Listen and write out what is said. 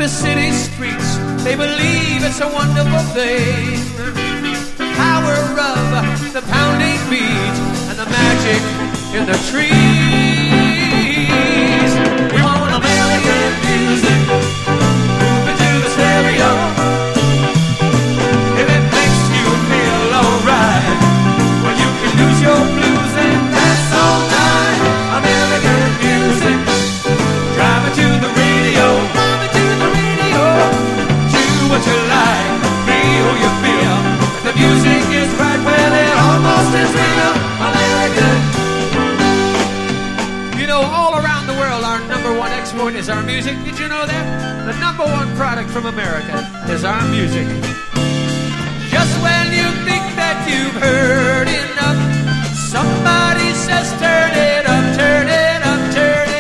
city streets. They believe it's a wonderful thing. The power of the pounding beat and the magic in the trees. We want American music, move it to the stereo. If it makes you feel alright, well you can lose your blues and dance all night. American music, drive it to the radio, drive it to the radio. Do what you like, feel you feel. If the music is right, well it almost is real. American. You know, all around the world, our number one export is our music. Did you know that? The number one product from America is our music. Just when you think that you've heard